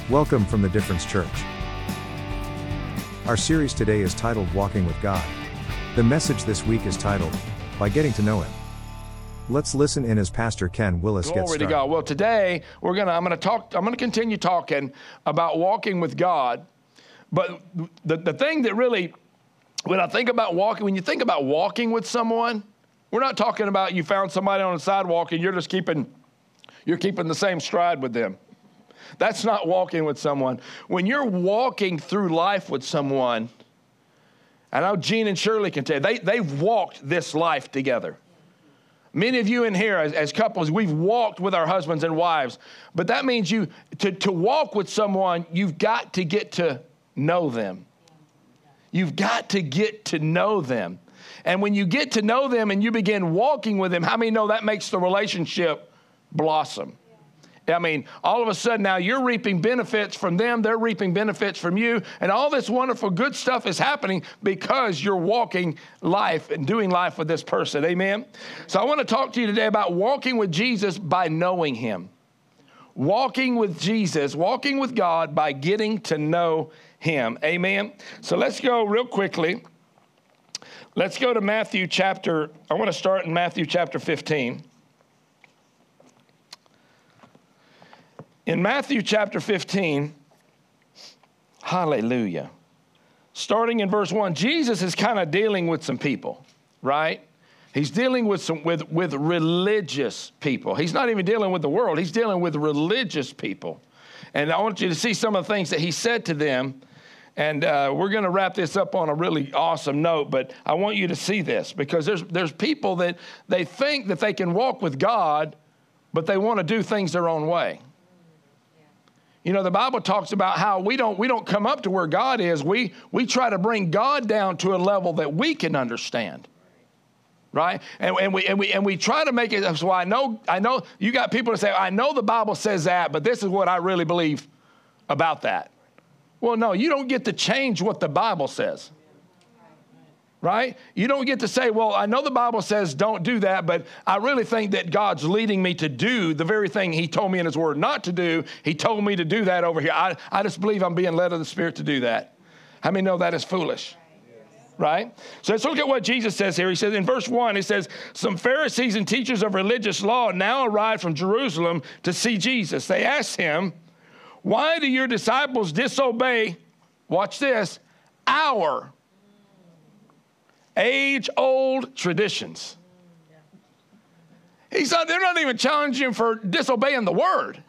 Welcome from the Difference Church. Our series today is titled Walking with God. The message this week is titled, By Getting to Know Him. Let's listen in as Pastor Ken Willis gets started. Glory to God. Well, today I'm going to continue talking about walking with God. But the thing that really, when you think about walking with someone, we're not talking about you found somebody on the sidewalk and you're keeping the same stride with them. That's not walking with someone. When you're walking through life with someone, I know Gene and Shirley can tell you, they've walked this life together. Many of you in here as couples, we've walked with our husbands and wives. But that means to walk with someone, you've got to get to know them. You've got to get to know them. And when you get to know them and you begin walking with them, how many know that makes the relationship blossom? I mean, all of a sudden now you're reaping benefits from them, they're reaping benefits from you, and all this wonderful good stuff is happening because you're walking life and doing life with this person. Amen? So I want to talk to you today about walking with Jesus by knowing Him. Walking with Jesus, walking with God by getting to know Him. Amen? So let's go real quickly. Let's go to I want to start in Matthew chapter 15. In Matthew chapter 15, hallelujah, starting in verse 1, Jesus is kind of dealing with some people, right? He's dealing with religious people. He's not even dealing with the world. He's dealing with religious people. And I want you to see some of the things that he said to them. And we're going to wrap this up on a really awesome note, but I want you to see this because there's people that they think that they can walk with God, but they want to do things their own way. You know, the Bible talks about how we don't come up to where God is. We try to bring God down to a level that we can understand, right? And we try to make it. So I know you got people that say, I know the Bible says that, but this is what I really believe about that. Well, no, you don't get to change what the Bible says. Right? You don't get to say, well, I know the Bible says don't do that, but I really think that God's leading me to do the very thing He told me in His Word not to do. He told me to do that over here. I just believe I'm being led of the Spirit to do that. How many know that is foolish? Right? So let's look at what Jesus says here. He says in verse 1, He says, some Pharisees and teachers of religious law now arrived from Jerusalem to see Jesus. They asked Him, why do your disciples disobey, watch this, our age-old traditions? They're not even challenging Him for disobeying the word.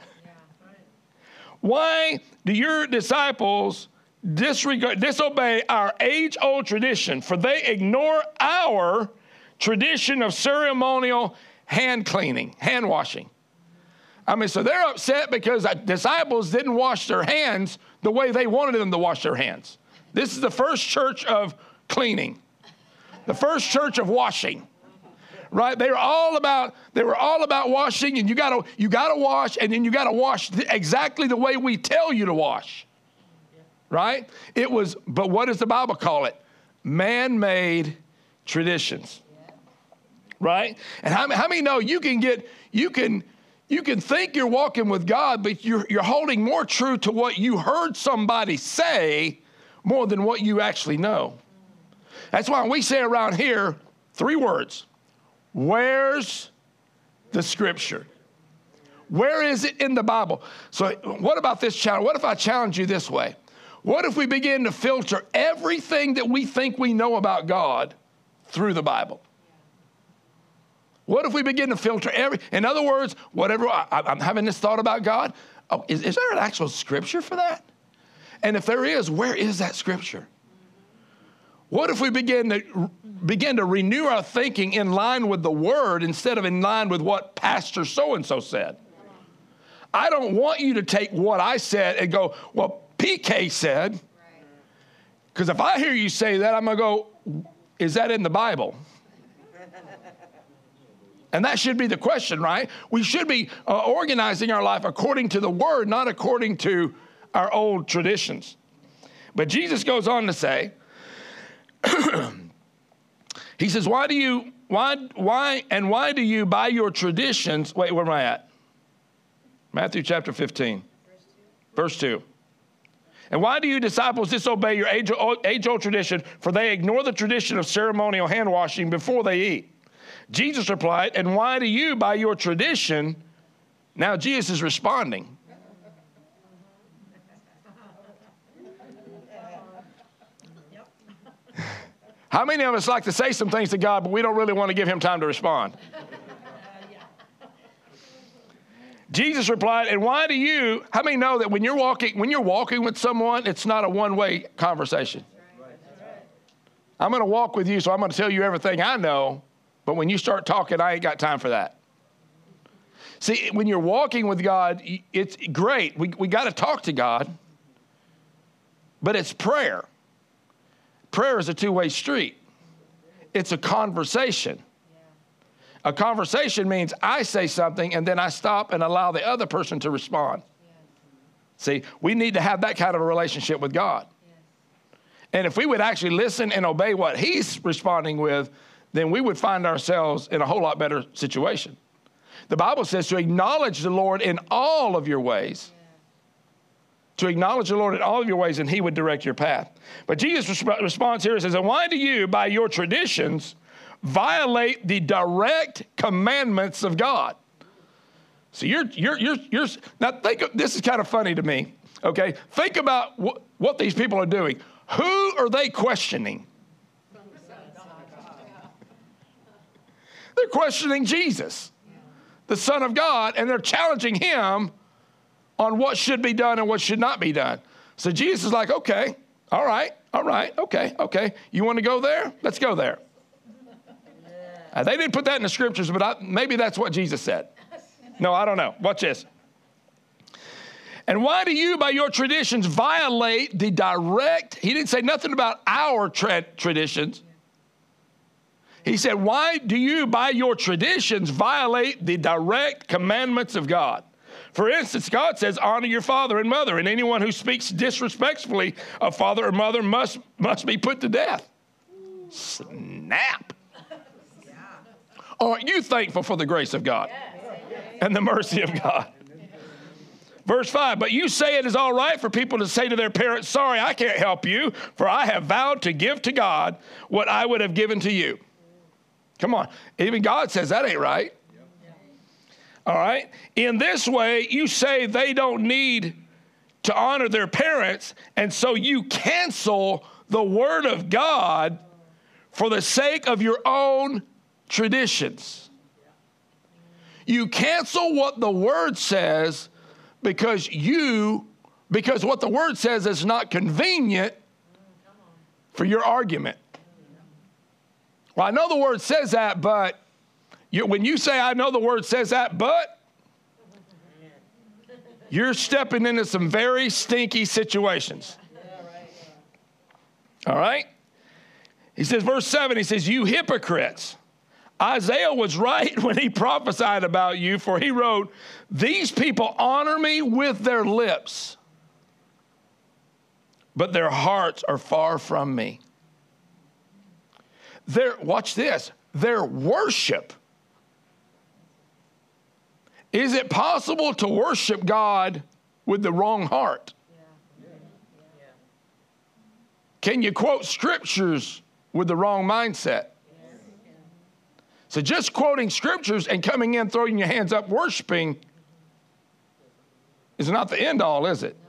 Why do your disciples disobey our age-old tradition? For they ignore our tradition of ceremonial hand cleaning, hand washing. I mean, so they're upset because disciples didn't wash their hands the way they wanted them to wash their hands. This is the first church of cleaning. The first church of washing, right? They were all about washing, and you gotta wash, and then you gotta wash exactly the way we tell you to wash, right? But what does the Bible call it? Man-made traditions, right? And how many know you can think you're walking with God, but you're holding more true to what you heard somebody say more than what you actually know. That's why we say around here 3 words. Where's the scripture? Where is it in the Bible? So what about this challenge? What if I challenge you this way? What if we begin to filter everything that we think we know about God through the Bible? What if we begin to filter in other words, whatever, I'm having this thought about God. Oh, is there an actual scripture for that? And if there is, where is that scripture? What if we begin to renew our thinking in line with the Word instead of in line with what Pastor so-and-so said? I don't want you to take what I said and go, well, PK said. Because if I hear you say that, I'm going to go, is that in the Bible? And that should be the question, right? We should be organizing our life according to the Word, not according to our old traditions. But Jesus goes on to say, He says, why do you by your traditions, wait, where am I at? Matthew chapter 15, verse 2. And why do you disciples disobey your age-old tradition? For they ignore the tradition of ceremonial hand washing before they eat. Jesus replied, and why do you, by your tradition, now Jesus is responding. How many of us like to say some things to God, but we don't really want to give him time to respond? Jesus replied, and why do you, how many know that when you're walking with someone, it's not a one-way conversation? I'm going to walk with you, so I'm going to tell you everything I know, but when you start talking, I ain't got time for that. See, when you're walking with God, it's great. We got to talk to God, but it's prayer. Prayer is a two-way street. It's a conversation. A conversation means I say something and then I stop and allow the other person to respond. See, we need to have that kind of a relationship with God. And if we would actually listen and obey what he's responding with, then we would find ourselves in a whole lot better situation. The Bible says to acknowledge the Lord in all of your ways. To acknowledge the Lord in all of your ways, and he would direct your path. But Jesus responds here and says, and why do you, by your traditions, violate the direct commandments of God? So you're now think of, this is kind of funny to me, okay? Think about what these people are doing. Who are they questioning? They're questioning Jesus, the Son of God, and they're challenging him on what should be done and what should not be done. So Jesus is like, okay, all right, okay. You want to go there? Let's go there. They didn't put that in the scriptures, but maybe that's what Jesus said. No, I don't know. Watch this. And why do you, by your traditions, violate the direct, he didn't say nothing about our traditions. He said, why do you, by your traditions, violate the direct commandments of God? For instance, God says, honor your father and mother, and anyone who speaks disrespectfully of father or mother must be put to death. Snap. Aren't you thankful for the grace of God and the mercy of God? Verse 5, but you say it is all right for people to say to their parents, sorry, I can't help you, for I have vowed to give to God what I would have given to you. Come on. Even God says that ain't right. All right. In this way, you say they don't need to honor their parents, and so you cancel the word of God for the sake of your own traditions. You cancel what the word says because what the word says is not convenient for your argument. Well, I know the word says that, but when you say, I know the word says that, but you're stepping into some very stinky situations. All right? He says, verse 7, he says, you hypocrites. Isaiah was right when he prophesied about you, for he wrote, these people honor me with their lips, but their hearts are far from me. Watch this, their worship. Is it possible to worship God with the wrong heart? Can you quote scriptures with the wrong mindset? So just quoting scriptures and coming in, throwing your hands up, worshiping is not the end all, is it?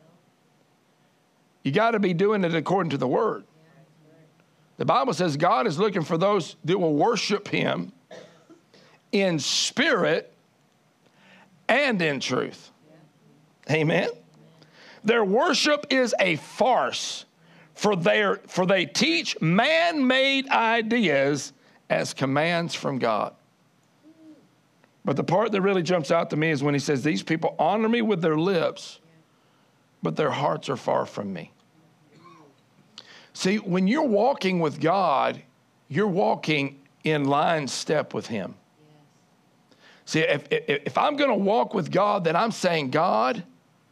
You got to be doing it according to the word. The Bible says God is looking for those that will worship him in spirit and in truth. Amen. Their worship is a farce, for they teach man-made ideas as commands from God. But the part that really jumps out to me is when he says, these people honor me with their lips, but their hearts are far from me. See, when you're walking with God, you're walking in line step with him. See, if I'm going to walk with God, then I'm saying, God,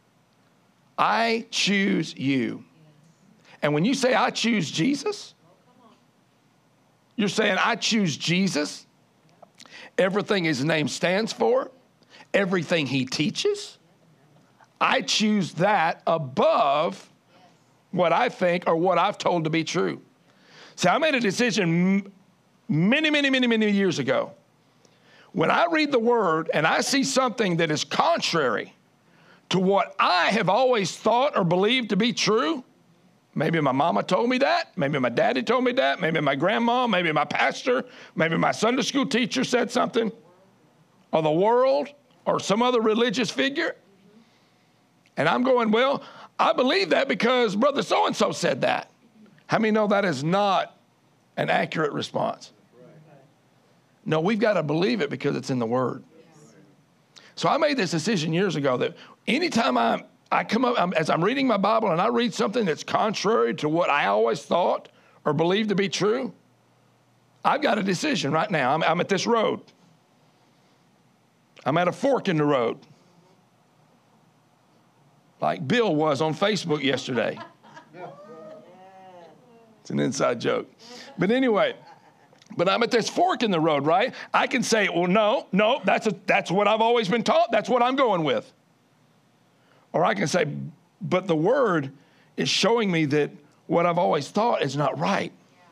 I choose you. And when you say, I choose Jesus, you're saying, I choose Jesus, everything his name stands for, everything he teaches. I choose that above what I think or what I've told to be true. See, I made a decision many years ago. When I read the Word and I see something that is contrary to what I have always thought or believed to be true, maybe my mama told me that, maybe my daddy told me that, maybe my grandma, maybe my pastor, maybe my Sunday school teacher said something, or the world, or some other religious figure. And I'm going, well, I believe that because Brother so-and-so said that. How many know that is not an accurate response? No, we've got to believe it because it's in the Word. So I made this decision years ago that anytime I come up, as I'm reading my Bible and I read something that's contrary to what I always thought or believed to be true, I've got a decision right now. I'm at this road. I'm at a fork in the road. Like Bill was on Facebook yesterday. It's an inside joke. But anyway, but I'm at this fork in the road, right? I can say, well, no, that's what I've always been taught. That's what I'm going with. Or I can say, but the Word is showing me that what I've always thought is not right.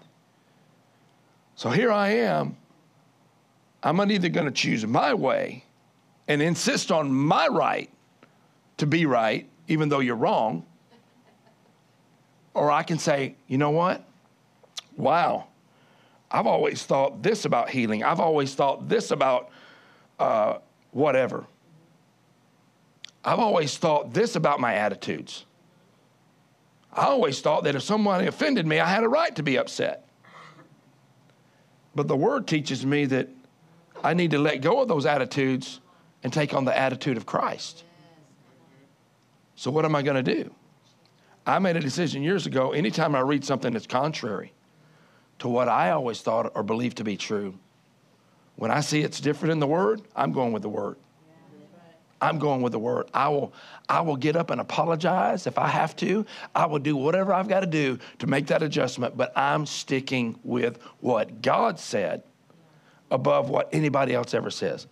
So here I am. I'm either going to choose my way and insist on my right to be right, even though you're wrong. Or I can say, you know what? Wow. I've always thought this about healing. I've always thought this about whatever. I've always thought this about my attitudes. I always thought that if somebody offended me, I had a right to be upset. But the Word teaches me that I need to let go of those attitudes and take on the attitude of Christ. So what am I going to do? I made a decision years ago, anytime I read something that's contrary to what I always thought or believed to be true, when I see it's different in the Word, I'm going with the Word. I'm going with the Word. I will get up and apologize if I have to. I will do whatever I've got to do to make that adjustment, but I'm sticking with what God said above what anybody else ever says.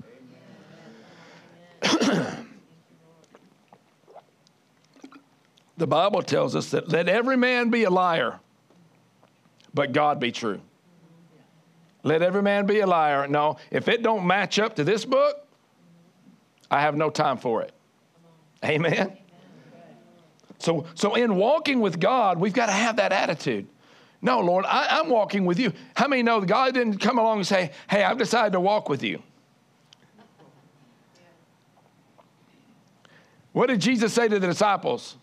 The Bible tells us that let every man be a liar, but God be true. Let every man be a liar. No, if it don't match up to this book, I have no time for it. Amen. So in walking with God, we've got to have that attitude. No, Lord, I'm walking with you. How many know that God didn't come along and say, hey, I've decided to walk with you? What did Jesus say to the disciples?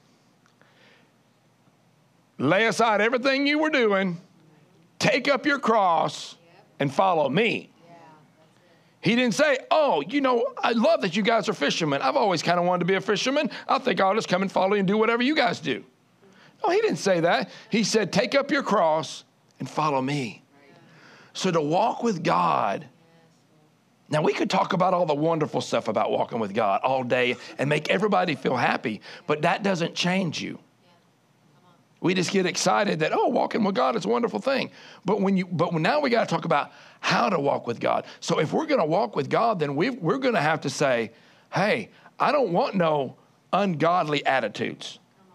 Lay aside everything you were doing, take up your cross, and follow me. He didn't say, oh, I love that you guys are fishermen. I've always kind of wanted to be a fisherman. I think I'll just come and follow you and do whatever you guys do. No, he didn't say that. He said, take up your cross and follow me. So to walk with God, now we could talk about all the wonderful stuff about walking with God all day and make everybody feel happy, but that doesn't change you. We just get excited that, walking with God is a wonderful thing. But now we got to talk about how to walk with God. So if we're going to walk with God, then we're going to have to say, hey, I don't want no ungodly attitudes.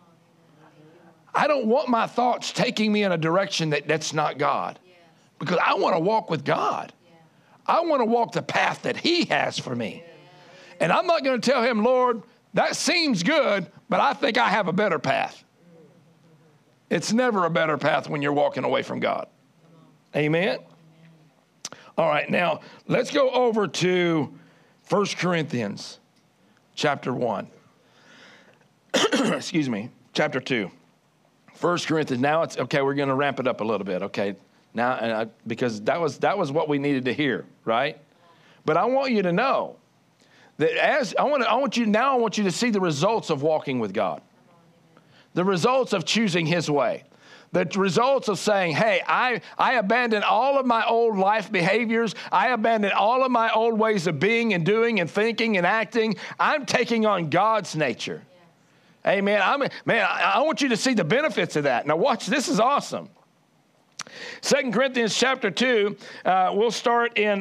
I don't want my thoughts taking me in a direction that's not God. Because I want to walk with God. I want to walk the path that He has for me. And I'm not going to tell Him, Lord, that seems good, but I think I have a better path. It's never a better path when you're walking away from God. Amen? All right, now let's go over to 1 Corinthians chapter 1. Excuse me, chapter 2. 1 Corinthians, now it's, okay, we're going to ramp it up a little bit, okay? Now, because that was what we needed to hear, right? But I want you to know that I want you to see the results of walking with God. The results of choosing His way. The results of saying, hey, I abandon all of my old life behaviors. I abandon all of my old ways of being and doing and thinking and acting. I'm taking on God's nature. Yeah. Amen. I want you to see the benefits of that. Now watch, this is awesome. 2 Corinthians chapter 2, we'll start in,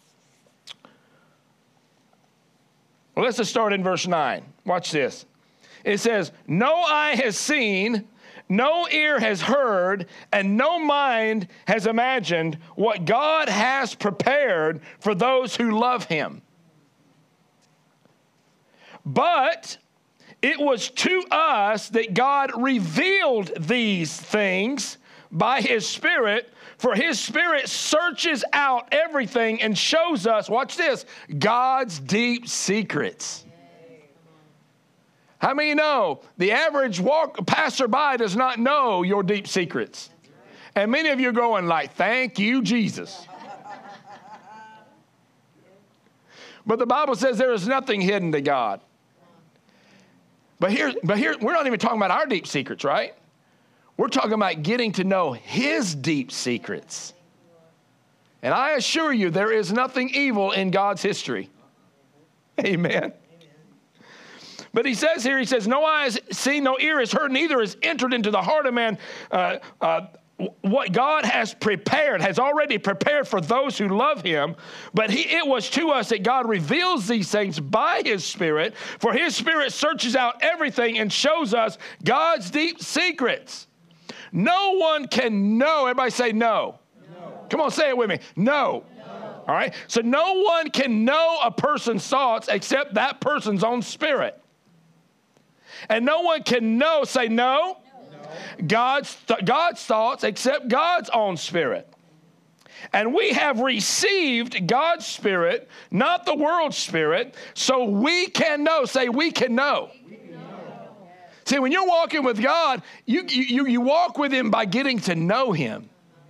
let's just start in verse 9. Watch this. It says, no eye has seen, no ear has heard, and no mind has imagined what God has prepared for those who love him. But it was to us that God revealed these things by his Spirit, for his Spirit searches out everything and shows us, watch this, God's deep secrets. How many know the average passerby does not know your deep secrets? And many of you are going like, thank you, Jesus. But the Bible says there is nothing hidden to God. But here, we're not even talking about our deep secrets, right? We're talking about getting to know his deep secrets. And I assure you, there is nothing evil in God's history. Amen. But he says here, he says, no eye has seen, no ear has heard, neither has entered into the heart of man what God has prepared, has already prepared for those who love him. But it was to us that God reveals these things by his Spirit, for his Spirit searches out everything and shows us God's deep secrets. No one can know. Everybody say no. No. Come on, say it with me. No. No. All right? So no one can know a person's thoughts except that person's own spirit. And no one can know, say no, God's thoughts except God's own Spirit. And we have received God's Spirit, not the world's spirit, so we can know. Say, we can know. See, when you're walking with God, you walk with him by getting to know him.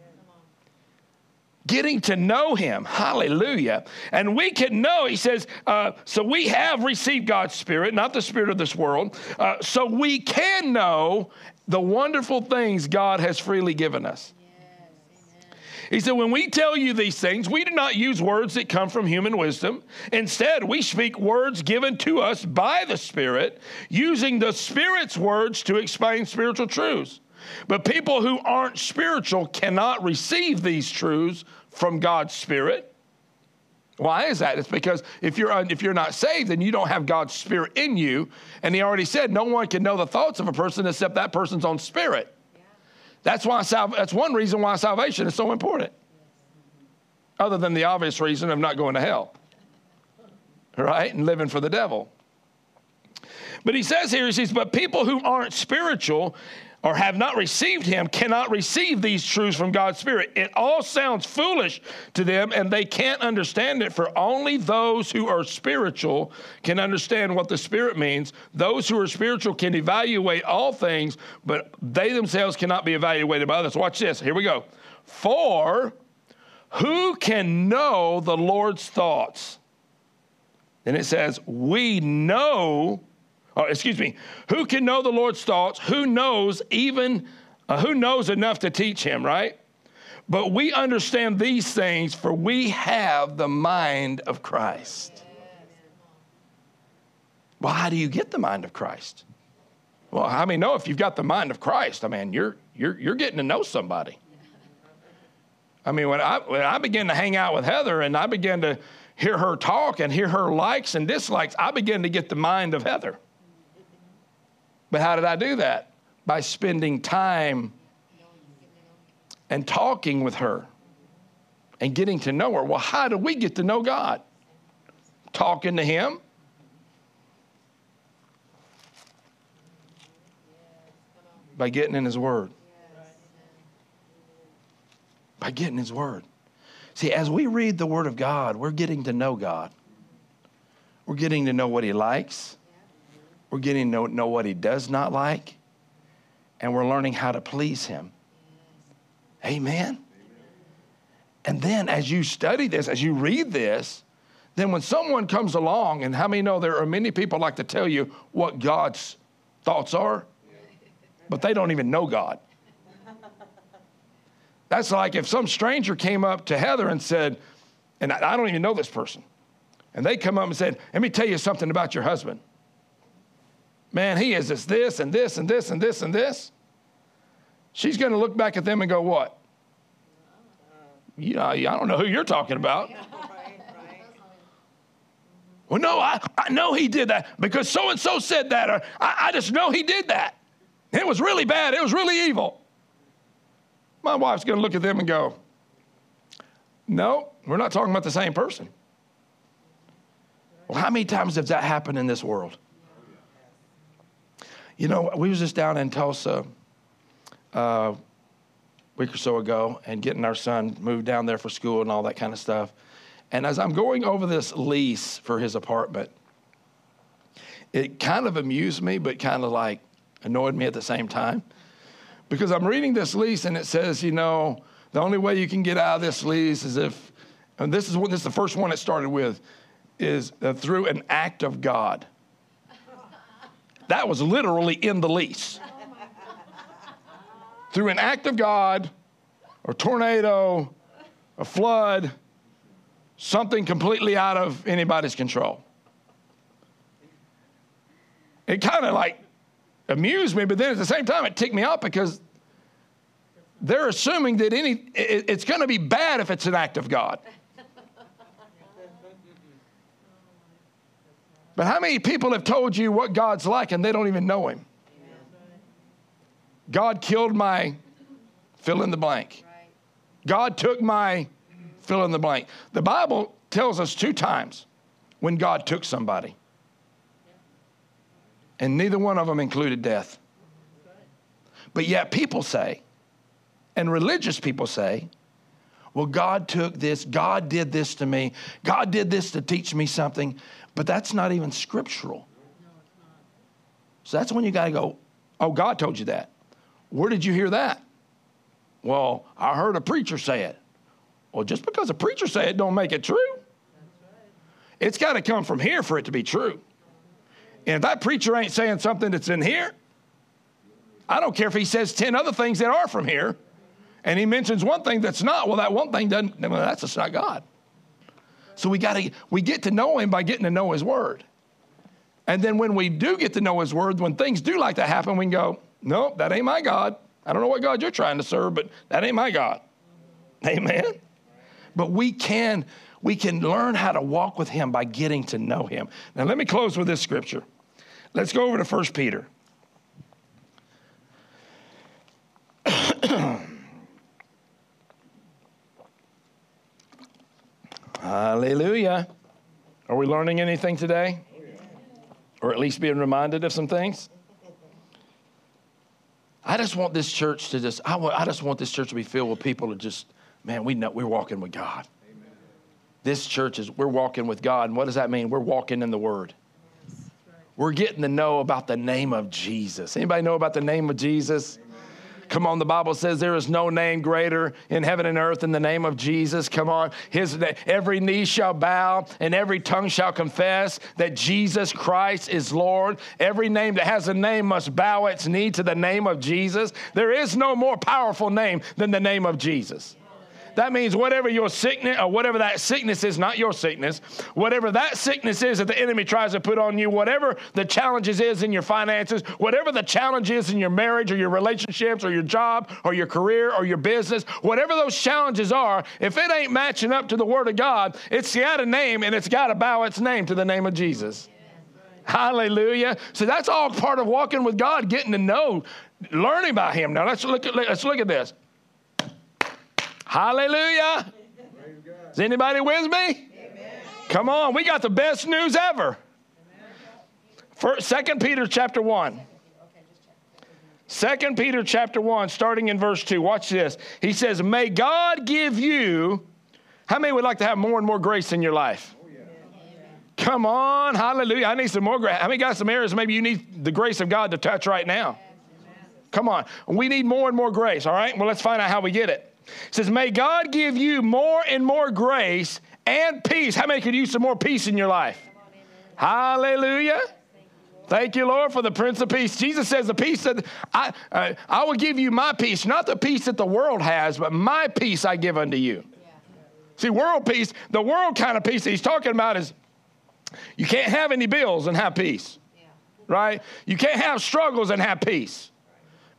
Getting to know him. Hallelujah. And we can know, he says, so we have received God's Spirit, not the spirit of this world, so we can know the wonderful things God has freely given us. He said, when we tell you these things, we do not use words that come from human wisdom. Instead, we speak words given to us by the Spirit, using the Spirit's words to explain spiritual truths. But people who aren't spiritual cannot receive these truths from God's Spirit. Why is that? It's because if you're not saved, then you don't have God's Spirit in you. And he already said no one can know the thoughts of a person except that person's own spirit. That's one reason why salvation is so important. Other than the obvious reason of not going to hell. Right? And living for the devil. But he says here, he says, but people who aren't spiritual or have not received him cannot receive these truths from God's Spirit. It all sounds foolish to them, and they can't understand it, for only those who are spiritual can understand what the Spirit means. Those who are spiritual can evaluate all things, but they themselves cannot be evaluated by others. Watch this. Here we go. For who can know the Lord's thoughts? And it says, we know... who can know the Lord's thoughts? Who knows enough to teach him, right? But we understand these things, for we have the mind of Christ. Well, how do you get the mind of Christ? Well, how many know if you've got the mind of Christ, I mean, you're getting to know somebody. I mean, when I began to hang out with Heather and I began to hear her talk and hear her likes and dislikes, I began to get the mind of Heather. But how did I do that? By spending time and talking with her and getting to know her. Well, how do we get to know God? Talking to him. By getting in his word. By getting his word. See, as we read the word of God, we're getting to know God. We're getting to know what he likes. We're getting to know what he does not like. And we're learning how to please him. Amen? And then as you study this, as you read this, then when someone comes along, and how many know there are many people like to tell you what God's thoughts are, but they don't even know God. That's like if some stranger came up to Heather and said, and I don't even know this person, and they come up and said, let me tell you something about your husband. Man, he is this and this and this and this and this. She's going to look back at them and go, what? I don't know who you're talking about. Well, no, I know he did that because so-and-so said that, or I just know he did that. It was really bad. It was really evil. My wife's going to look at them and go, no, we're not talking about the same person. Well, how many times has that happened in this world? You know, we was just down in Tulsa a week or so ago and getting our son moved down there for school and all that kind of stuff. And as I'm going over this lease for his apartment, it kind of amused me, but kind of like annoyed me at the same time. Because I'm reading this lease and it says, you know, the only way you can get out of this lease is if, and this is the first one it started with, is through an act of God. That was literally in the lease. Through an act of God, a tornado, a flood, something completely out of anybody's control. It kind of like amused me, but then at the same time it ticked me off because they're assuming that it's going to be bad if it's an act of God. But how many people have told you what God's like and they don't even know him? God killed my fill in the blank. God took my fill in the blank. The Bible tells us 2 times when God took somebody. And neither one of them included death. But yet people say, and religious people say, well, God took this, God did this to me, God did this to teach me something, but that's not even scriptural. So that's when you got to go, oh, God told you that. Where did you hear that? Well, I heard a preacher say it. Well, just because a preacher say it don't make it true. It's got to come from here for it to be true. And if that preacher ain't saying something that's in here, I don't care if he says 10 other things that are from here, and he mentions one thing that's not. Well, that one thing doesn't, well, that's just not God. So we get to know him by getting to know his word. And then when we do get to know his word, when things do like that happen, we can go, no, that ain't my God. I don't know what God you're trying to serve, but that ain't my God. Amen. But we can learn how to walk with him by getting to know him. Now, let me close with this scripture. Let's go over to 1 Peter. Hallelujah. Are we learning anything today? Or at least being reminded of some things? I just want this church to I just want this church to be filled with people who just, man, we know we're walking with God. Amen. This church we're walking with God. And what does that mean? We're walking in the Word. Yes, right. We're getting to know about the name of Jesus. Anybody know about the name of Jesus? Amen. Come on, the Bible says there is no name greater in heaven and earth than the name of Jesus. Come on. Every knee shall bow and every tongue shall confess that Jesus Christ is Lord. Every name that has a name must bow its knee to the name of Jesus. There is no more powerful name than the name of Jesus. That means whatever your sickness, or whatever that sickness is, not your sickness, whatever that sickness is that the enemy tries to put on you, whatever the challenges is in your finances, whatever the challenge is in your marriage or your relationships or your job or your career or your business, whatever those challenges are, if it ain't matching up to the Word of God, it's got a name and it's got to bow its name to the name of Jesus. Hallelujah. So that's all part of walking with God, getting to know, learning about him. Now let's look at this. Hallelujah. Is anybody with me? Amen. Come on, we got the best news ever. 2 Peter chapter 1. 2 Peter chapter 1, starting in verse 2. Watch this. He says, may God give you, how many would like to have more and more grace in your life? Oh, yeah. Come on, hallelujah. I need some more grace. How many got some areas maybe you need the grace of God to touch right now? Come on. We need more and more grace, all right? Well, let's find out how we get it. It says, may God give you more and more grace and peace. How many could use some more peace in your life? Hallelujah. Thank you, Lord, for the Prince of Peace. Jesus says the peace that I will give you my peace, not the peace that the world has, but my peace I give unto you. See, world peace, the world kind of peace that he's talking about is you can't have any bills and have peace, right? You can't have struggles and have peace.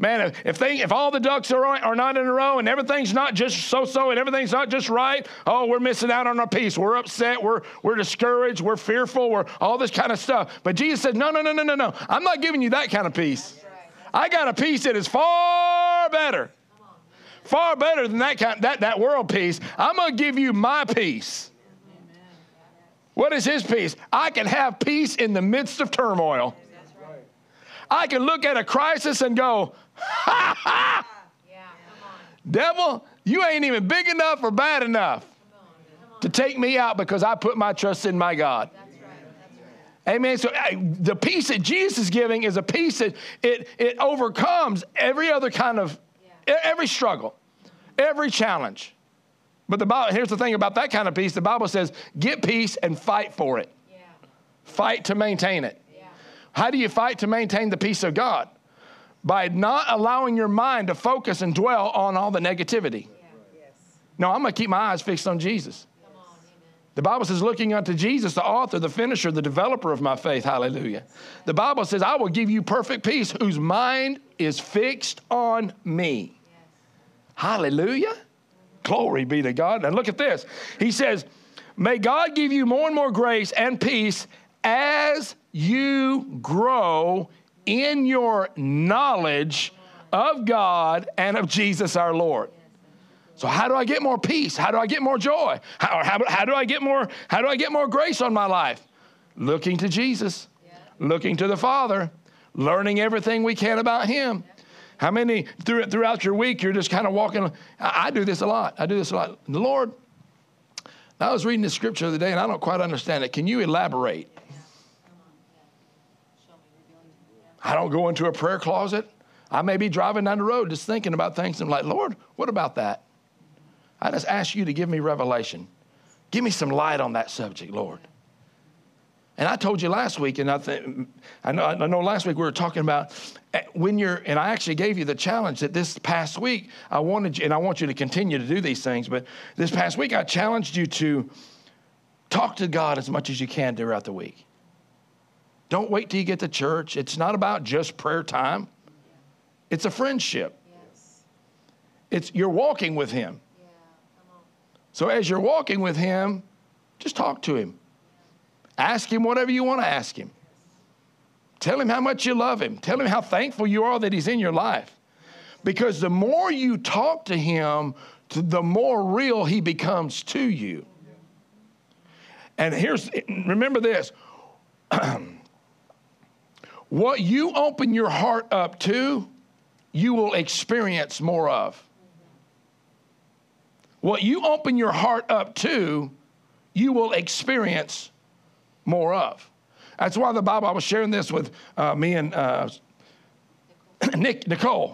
Man, if all the ducks are not in a row and everything's not just so-so and everything's not just right, oh, we're missing out on our peace. We're upset. We're discouraged. We're fearful. We're all this kind of stuff. But Jesus said, no. I'm not giving you that kind of peace. I got a peace that is far better. Far better than that world peace. I'm going to give you my peace. What is his peace? I can have peace in the midst of turmoil. I can look at a crisis and go, ha ha! Devil, you ain't even big enough or bad enough to take me out because I put my trust in my God. Amen. So the peace that Jesus is giving is a peace that it overcomes every other kind of, every struggle, every challenge. But the Bible, here's the thing about that kind of peace. The Bible says, get peace and fight for it. Yeah. Fight to maintain it. Yeah. How do you fight to maintain the peace of God? By not allowing your mind to focus and dwell on all the negativity. Yeah. Yes. No, I'm going to keep my eyes fixed on Jesus. The Bible says, looking unto Jesus, the author, the finisher, the developer of my faith. Hallelujah. The Bible says, I will give you perfect peace whose mind is fixed on me. Yes. Hallelujah. Glory be to God. And look at this. He says, may God give you more and more grace and peace as you grow in your knowledge of God and of Jesus our Lord. So how do I get more peace? How do I get more joy? How do I get more grace on my life? Looking to Jesus, looking to the Father, learning everything we can about him. How many throughout your week you're just kind of walking? I do this a lot. The Lord, I was reading this scripture the other day and I don't quite understand it. Can you elaborate? I don't go into a prayer closet. I may be driving down the road just thinking about things and I'm like, Lord, what about that? I just ask you to give me revelation. Give me some light on that subject, Lord. And I told you last week, and I know last week we were talking about and I actually gave you the challenge that this past week I want you to continue to do these things, but this past week I challenged you to talk to God as much as you can throughout the week. Don't wait till you get to church. It's not about just prayer time. It's a friendship. Yes. You're walking with him. So as you're walking with him, just talk to him. Ask him whatever you want to ask him. Tell him how much you love him. Tell him how thankful you are that he's in your life. Because the more you talk to him, the more real he becomes to you. And remember this. What you open your heart up to, you will experience more of. What you open your heart up to, you will experience more of. That's why the Bible, I was sharing this with me and Nicole.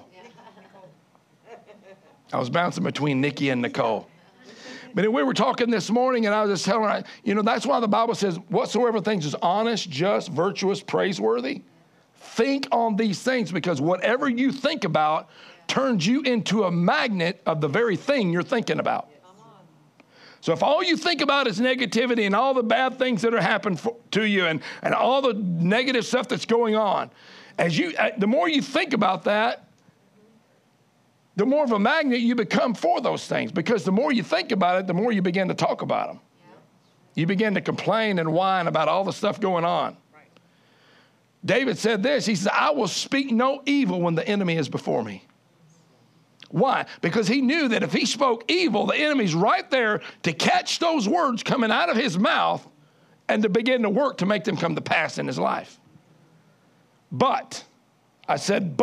I was bouncing between Nikki and Nicole. But we were talking this morning and I was just telling her, that's why the Bible says, whatsoever things is honest, just, virtuous, praiseworthy. Think on these things because whatever you think about turns you into a magnet of the very thing you're thinking about. So if all you think about is negativity and all the bad things that are happening to you and all the negative stuff that's going on, the more you think about that, the more of a magnet you become for those things. Because the more you think about it, the more you begin to talk about them. You begin to complain and whine about all the stuff going on. David said this, he said, I will speak no evil when the enemy is before me. Why? Because he knew that if he spoke evil, the enemy's right there to catch those words coming out of his mouth and to begin to work to make them come to pass in his life. But, I said,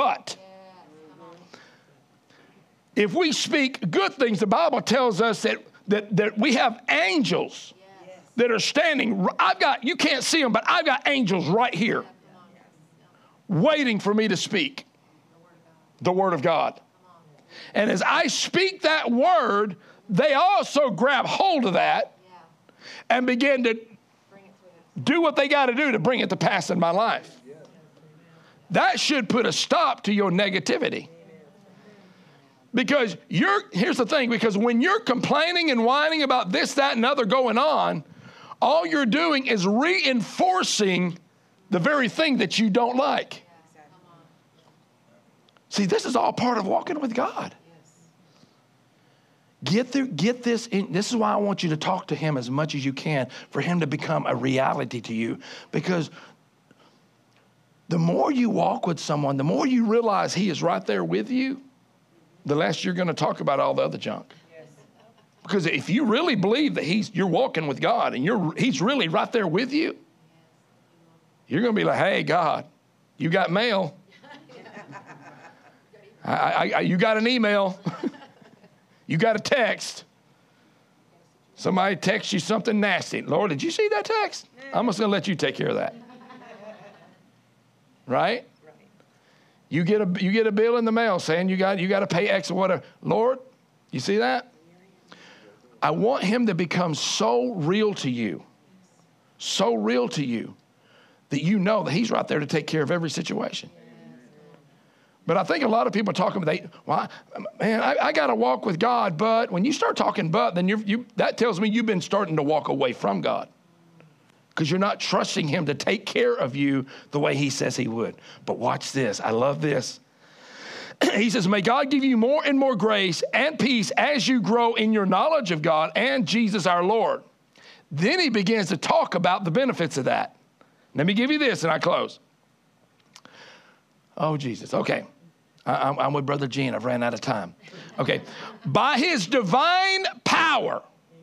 if we speak good things, the Bible tells us that we have angels that are standing. You can't see them, but I've got angels right here waiting for me to speak the word of God. And as I speak that word, they also grab hold of that and begin to do what they got to do to bring it to pass in my life. That should put a stop to your negativity. Because here's the thing, because when you're complaining and whining about this, that, and other going on, all you're doing is reinforcing the very thing that you don't like. See, this is all part of walking with God. Get this in. This is why I want you to talk to him as much as you can, for him to become a reality to you. Because the more you walk with someone, the more you realize he is right there with you, the less you're going to talk about all the other junk. Yes. Because if you really believe that you're walking with God and he's really right there with you, you're going to be like, hey, God, you got mail. You got an email. You got a text. Somebody texts you something nasty. Lord, did you see that text? I'm just going to let you take care of that. Right? You get a bill in the mail saying you got to pay X or whatever. Lord, you see that? I want him to become so real to you, that you know that he's right there to take care of every situation. But I think a lot of people are talking about, I got to walk with God, but when you start talking but, then that tells me you've been starting to walk away from God, because you're not trusting him to take care of you the way he says he would. But watch this. I love this. He says, may God give you more and more grace and peace as you grow in your knowledge of God and Jesus our Lord. Then he begins to talk about the benefits of that. Let me give you this and I close. Oh, Jesus. Okay. I'm with Brother Gene. I've ran out of time. Okay. By his divine power.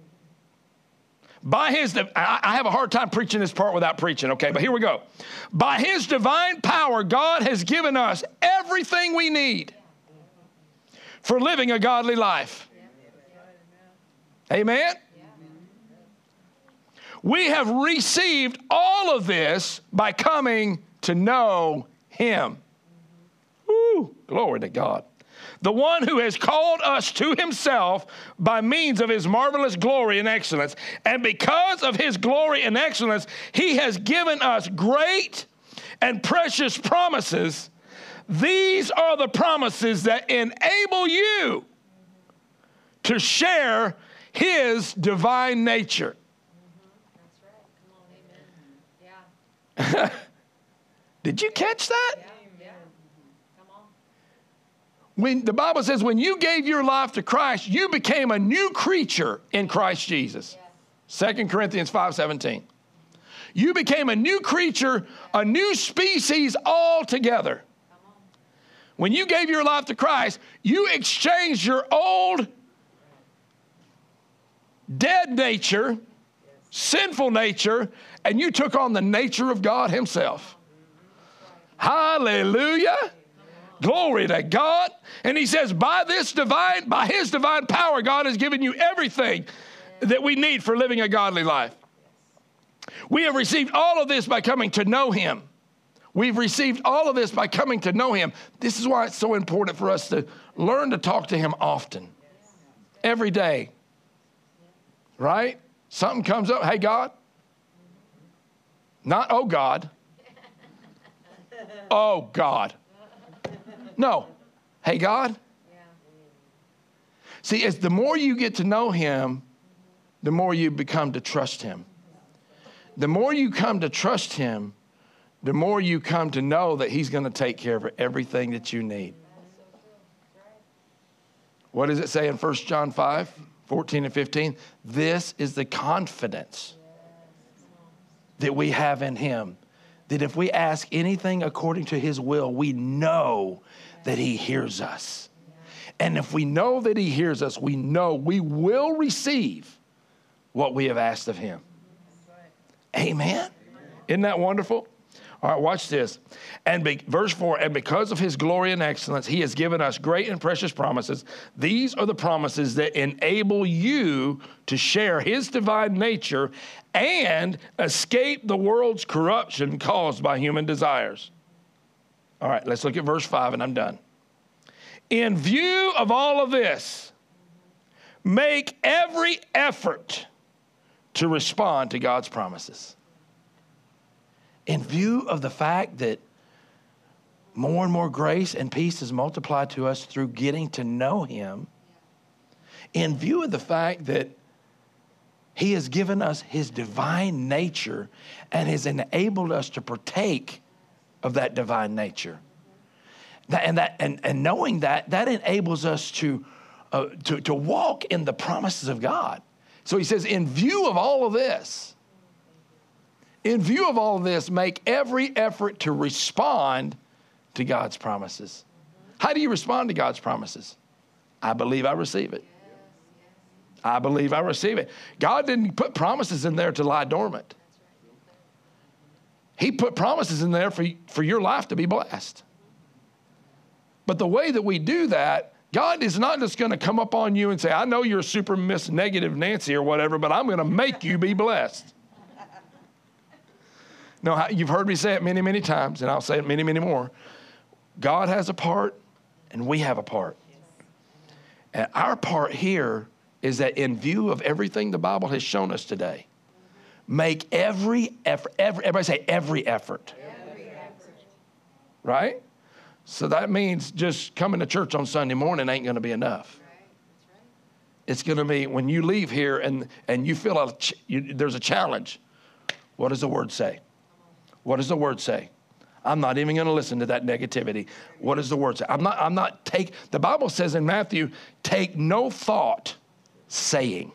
I have a hard time preaching this part without preaching, okay? But here we go. By his divine power, God has given us everything we need for living a godly life. Amen? We have received all of this by coming to know him. Woo, glory to God. The one who has called us to himself by means of his marvelous glory and excellence. And because of his glory and excellence, he has given us great and precious promises. These are the promises that enable you to share his divine nature. That's right. Come on, amen. Yeah. Did you catch that? Yeah. When the Bible says when you gave your life to Christ, you became a new creature in Christ Jesus. Yes. 2 Corinthians 5:17. You became a new creature, a new species altogether. When you gave your life to Christ, you exchanged your old dead nature, sinful nature, and you took on the nature of God himself. Hallelujah. Glory to God. And he says, by his divine power, God has given you everything that we need for living a godly life. We have received all of this by coming to know him. We've received all of this by coming to know him. This is why it's so important for us to learn to talk to him often. Every day. Right? Something comes up. Hey, God. Not, oh, God. Oh, God. No. Hey, God. Yeah. See, the more you get to know him, the more you become to trust him. The more you come to trust him, the more you come to know that he's going to take care of everything that you need. What does it say in 1 John 5:14 and 15? This is the confidence that we have in him, that if we ask anything according to his will, we know that he hears us. And if we know that he hears us, we know we will receive what we have asked of him. Amen? Isn't that wonderful? All right, watch this. Verse 4, and because of his glory and excellence, he has given us great and precious promises. These are the promises that enable you to share his divine nature and escape the world's corruption caused by human desires. All right, let's look at verse 5 and I'm done. In view of all of this, make every effort to respond to God's promises. In view of the fact that more and more grace and peace is multiplied to us through getting to know him, in view of the fact that he has given us his divine nature and has enabled us to partake of that divine nature. And knowing that enables us to walk in the promises of God. So he says, in view of all of this, make every effort to respond to God's promises. How do you respond to God's promises? I believe I receive it. I believe I receive it. God didn't put promises in there to lie dormant. He put promises in there for your life to be blessed. But the way that we do that, God is not just going to come up on you and say, I know you're super Miss Negative Nancy or whatever, but I'm going to make you be blessed. No, you've heard me say it many, many times, and I'll say it many, many more. God has a part, and we have a part. And our part here is that in view of everything the Bible has shown us today, make every effort, everybody say every effort. Every effort. Right? So that means just coming to church on Sunday morning ain't going to be enough. It's going to be when you leave here and you feel there's a challenge. What does the Word say? What does the Word say? I'm not even going to listen to that negativity. What does the Word say? The Bible says in Matthew, take no thought saying.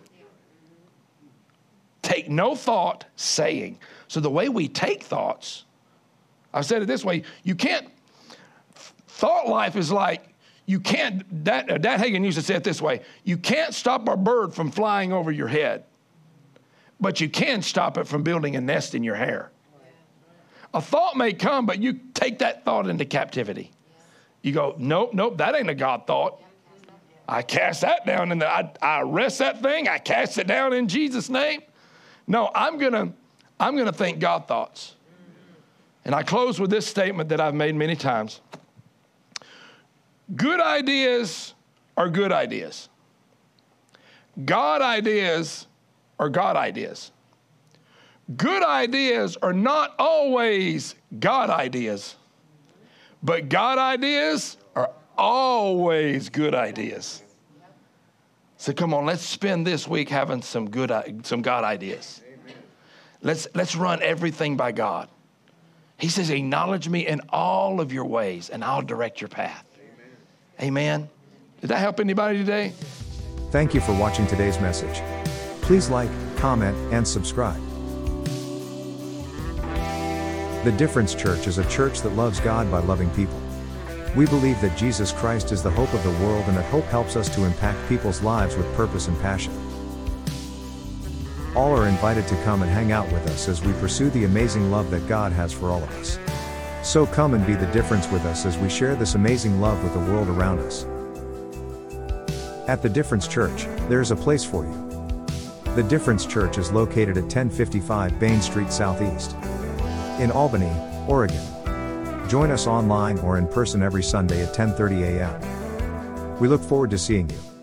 Take no thought saying. So the way we take thoughts, I've said it this way, thought life is like, Dad Hagin used to say it this way, you can't stop a bird from flying over your head, but you can stop it from building a nest in your hair. A thought may come, but you take that thought into captivity. You go, nope, that ain't a God thought. I cast that down and I arrest that thing. I cast it down in Jesus' name. No, I'm gonna think God thoughts. And I close with this statement that I've made many times. Good ideas are good ideas. God ideas are God ideas. Good ideas are not always God ideas, but God ideas are always good ideas. So come on, let's spend this week having some God ideas. Let's run everything by God. He says, acknowledge me in all of your ways, and I'll direct your path. Amen. Did that help anybody today? Thank you for watching today's message. Please like, comment, and subscribe. The Difference Church is a church that loves God by loving people. We believe that Jesus Christ is the hope of the world and that hope helps us to impact people's lives with purpose and passion. All are invited to come and hang out with us as we pursue the amazing love that God has for all of us. So come and be the difference with us as we share this amazing love with the world around us. At The Difference Church, there is a place for you. The Difference Church is located at 1055 Bain Street Southeast in Albany, Oregon. Join us online or in person every Sunday at 10:30 a.m. We look forward to seeing you.